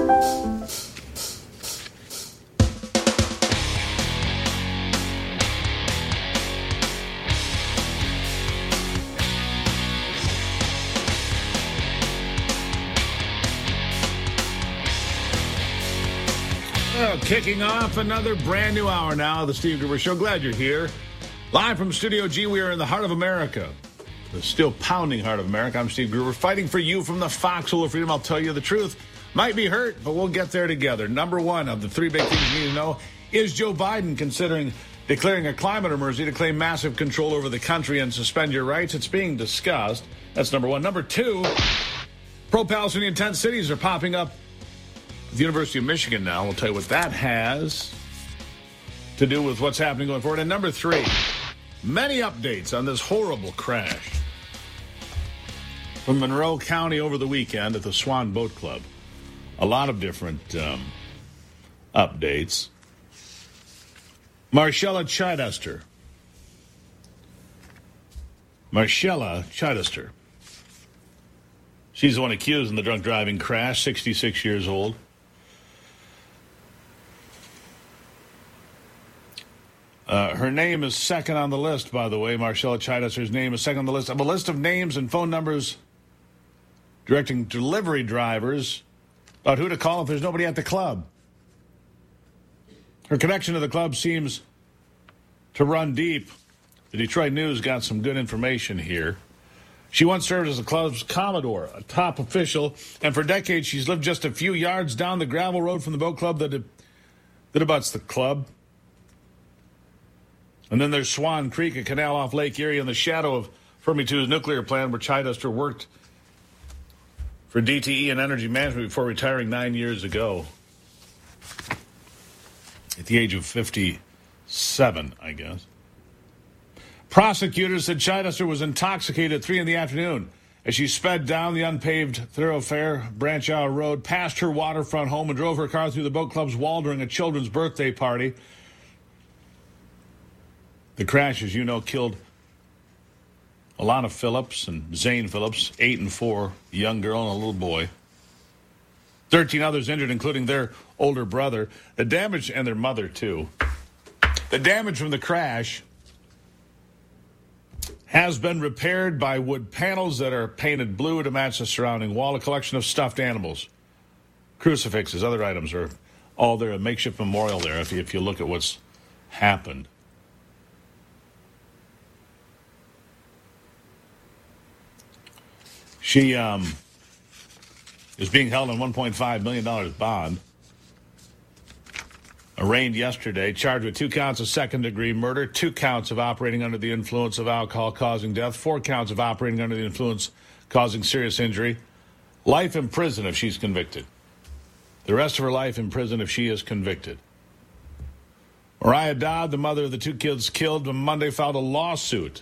Well, kicking off another brand new hour now of the Steve Gruber Show. Glad you're here. Live from Studio G, we are in the heart of America. The still pounding heart of America. I'm Steve Gruber, fighting for you from the foxhole of freedom. I'll tell you the truth. Might be hurt, but we'll get there together. Number one of the three big things you need to know is Joe Biden considering declaring a climate emergency to claim massive control over the country and suspend your rights. It's being discussed. That's number one. Number two, pro-Palestinian tent cities are popping up at the University of Michigan now. We'll tell you what that has to do with what's happening going forward. And number three, many updates on this horrible crash from Monroe County over the weekend at the Swan Boat Club. A lot of different updates. Marcella Chidester. She's the one accused in the drunk driving crash, 66 years old. Her name is second on the list, by the way. Marcella Chidester's name is second on the list. Of a list of names and phone numbers directing delivery drivers about who to call if there's nobody at the club. Her connection to the club seems to run deep. The Detroit News got some good information here. She once served as the club's commodore, a top official, and for decades she's lived just a few yards down the gravel road from the boat club that abuts the club. And then there's Swan Creek, a canal off Lake Erie in the shadow of Fermi 2's nuclear plant where Chidester worked for DTE and Energy Management before retiring 9 years ago. At the age of 57, I guess. Prosecutors said Chidester was intoxicated at 3 in the afternoon as she sped down the unpaved thoroughfare, Branch Hour Road, past her waterfront home and drove her car through the boat club's wall during a children's birthday party. The crash, as you know, killed Alana Phillips and Zane Phillips, 8 and 4, a young girl and a little boy. 13 others injured, including their older brother. The damage, and their mother, too. The damage from the crash has been repaired by wood panels that are painted blue to match the surrounding wall, a collection of stuffed animals, crucifixes, other items are all there, a makeshift memorial there if you look at what's happened. She is being held on $1.5 million bond. Arraigned yesterday, charged with 2 counts of second-degree murder, 2 counts of operating under the influence of alcohol causing death, 4 counts of operating under the influence causing serious injury. Life in prison if she's convicted. The rest of her life in prison if she is convicted. Mariah Dodd, the mother of the 2 kids killed on Monday, filed a lawsuit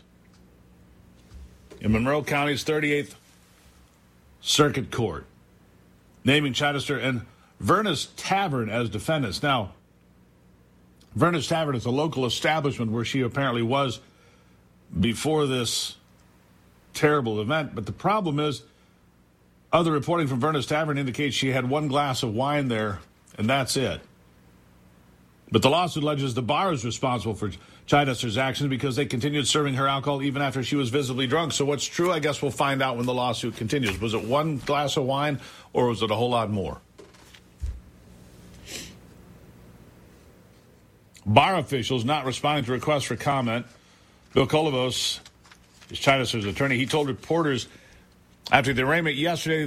in Monroe County's 38th Circuit Court, naming Chidester and Verna's Tavern as defendants. Now, Verna's Tavern is a local establishment where she apparently was before this terrible event. But the problem is, other reporting from Verna's Tavern indicates she had 1 glass of wine there, and that's it. But the lawsuit alleges the bar is responsible for Chidester's actions because they continued serving her alcohol even after she was visibly drunk. So what's true, I guess we'll find out when the lawsuit continues. Was it 1 glass of wine, or was it a whole lot more? Bar officials not responding to requests for comment. Bill Kolovos is Chidester's attorney. He told reporters after the arraignment yesterday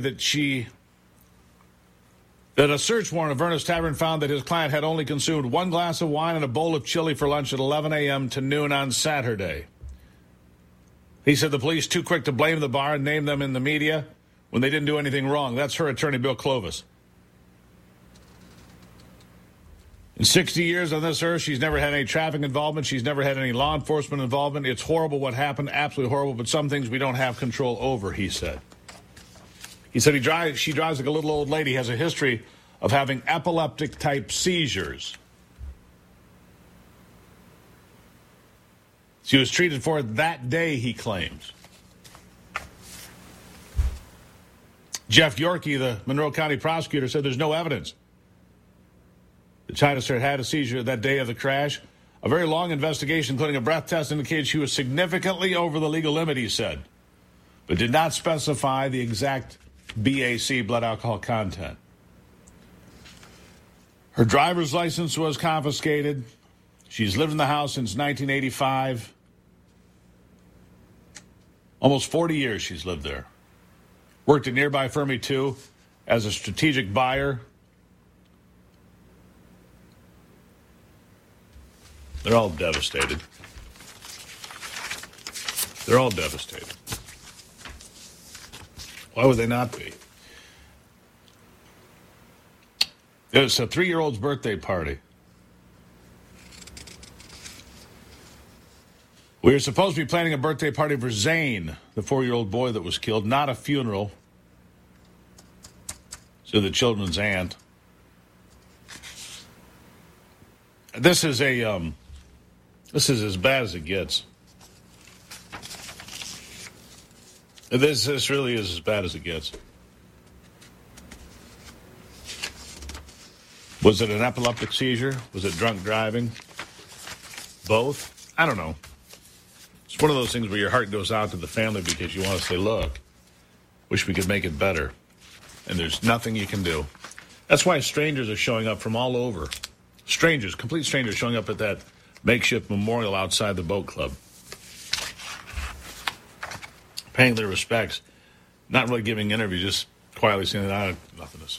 that a search warrant of Verna's Tavern found that his client had only consumed 1 glass of wine and a bowl of chili for lunch at 11 a.m. to noon on Saturday. He said the police too quick to blame the bar and name them in the media when they didn't do anything wrong. That's her attorney, Bill Clovis. In 60 years on this earth, she's never had any traffic involvement. She's never had any law enforcement involvement. It's horrible what happened, absolutely horrible, but some things we don't have control over, he said. He said she drives like a little old lady, has a history of having epileptic-type seizures. She was treated for it that day, he claims. Jeff Yorkey, the Monroe County prosecutor, said there's no evidence. The China Star had a seizure that day of the crash. A very long investigation, including a breath test, indicated she was significantly over the legal limit, he said, but did not specify the exact BAC, blood alcohol content. Her driver's license was confiscated. She's lived in the house since 1985. Almost 40 years she's lived there. Worked at nearby Fermi 2 as a strategic buyer. They're all devastated. They're all devastated. Why would they not be? It was a 3-year-old's birthday party. We were supposed to be planning a birthday party for Zane, the 4-year-old boy that was killed, not a funeral, said the children's aunt. This is as bad as it gets. This really is as bad as it gets. Was it an epileptic seizure? Was it drunk driving? Both? I don't know. It's one of those things where your heart goes out to the family because you want to say, look, wish we could make it better. And there's nothing you can do. That's why strangers are showing up from all over. Strangers, complete strangers showing up at that makeshift memorial outside the boat club. Paying their respects. Not really giving interviews, just quietly saying that I have nothing to say.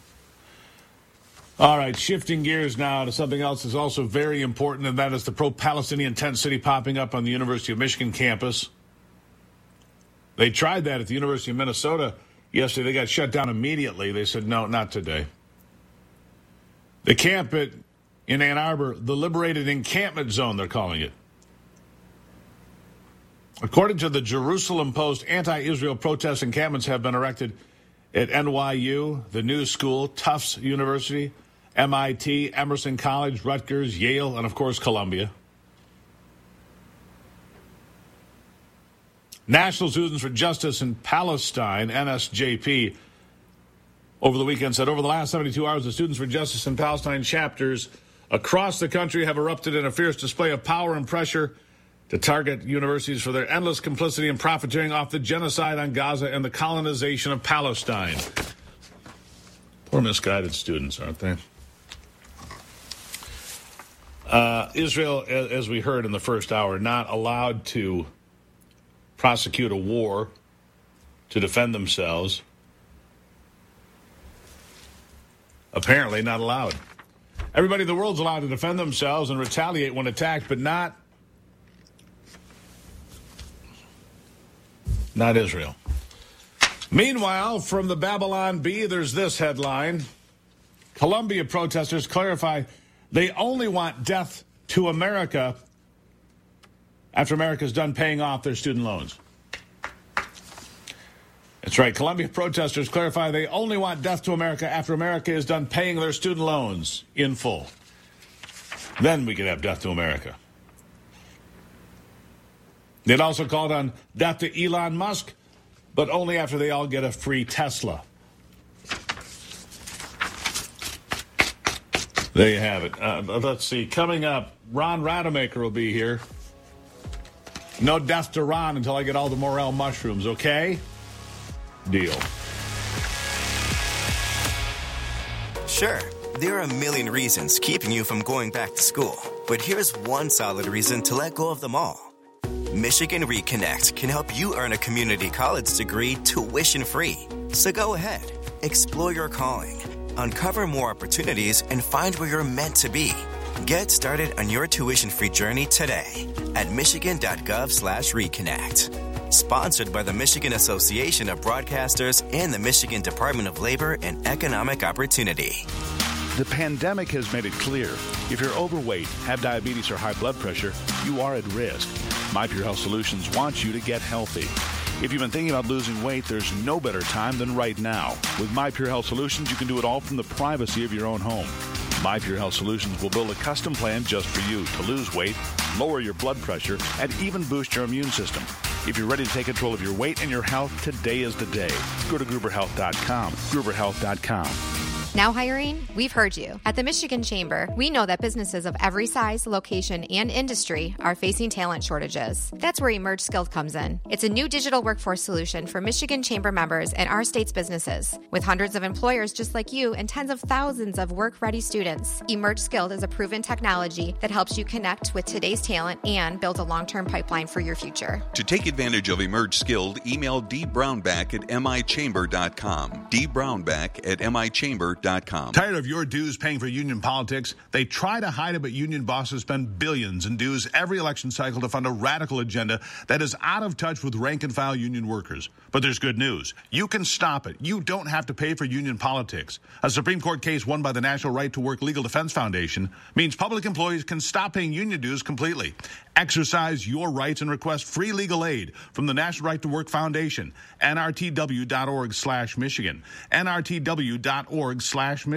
All right, shifting gears now to something else that's also very important, and that is the pro-Palestinian tent city popping up on the University of Michigan campus. They tried that at the University of Minnesota yesterday. They got shut down immediately. They said, no, not today. The camp in Ann Arbor, the Liberated Encampment Zone, they're calling it. According to the Jerusalem Post, anti-Israel protest encampments have been erected at NYU, the New School, Tufts University, MIT, Emerson College, Rutgers, Yale, and, of course, Columbia. National Students for Justice in Palestine, NSJP, over the weekend said over the last 72 hours, the Students for Justice in Palestine chapters across the country have erupted in a fierce display of power and pressure to target universities for their endless complicity and profiteering off the genocide on Gaza and the colonization of Palestine. Poor misguided students, aren't they? Israel, as we heard in the first hour, not allowed to prosecute a war to defend themselves. Apparently not allowed. Everybody in the world's allowed to defend themselves and retaliate when attacked, but not Israel. Meanwhile, from the Babylon Bee, there's this headline. Columbia protesters clarify they only want death to America after America's done paying off their student loans. That's right. Columbia protesters clarify they only want death to America after America is done paying their student loans in full. Then we could have death to America. They'd also called on death to Elon Musk, but only after they all get a free Tesla. There you have it. Let's see. Coming up, Ron Rademacher will be here. No death to Ron until I get all the morel mushrooms, okay? Deal. Sure, there are a million reasons keeping you from going back to school. But here's one solid reason to let go of them all. Michigan Reconnect can help you earn a community college degree tuition-free. So go ahead, explore your calling, uncover more opportunities, and find where you're meant to be. Get started on your tuition-free journey today at michigan.gov/reconnect. Sponsored by the Michigan Association of Broadcasters and the Michigan Department of Labor and Economic Opportunity. The pandemic has made it clear if you're overweight, have diabetes, or high blood pressure, you are at risk. My Pure Health Solutions wants you to get healthy. If you've been thinking about losing weight, there's no better time than right now. With My Pure Health Solutions, you can do it all from the privacy of your own home. My Pure Health Solutions will build a custom plan just for you to lose weight, lower your blood pressure, and even boost your immune system. If you're ready to take control of your weight and your health, today is the day. Go to GruberHealth.com. GruberHealth.com. Now hiring? We've heard you. At the Michigan Chamber, we know that businesses of every size, location, and industry are facing talent shortages. That's where Emerge Skilled comes in. It's a new digital workforce solution for Michigan Chamber members and our state's businesses. With hundreds of employers just like you and tens of thousands of work-ready students, Emerge Skilled is a proven technology that helps you connect with today's talent and build a long-term pipeline for your future. To take advantage of Emerge Skilled, email dbrownback@michamber.com. dbrownback@michamber.com. Tired of your dues paying for union politics? They try to hide it, but union bosses spend billions in dues every election cycle to fund a radical agenda that is out of touch with rank-and-file union workers. But there's good news. You can stop it. You don't have to pay for union politics. A Supreme Court case won by the National Right to Work Legal Defense Foundation means public employees can stop paying union dues completely. Exercise your rights and request free legal aid from the National Right to Work Foundation, nrtw.org/Michigan, nrtw.org/Michigan.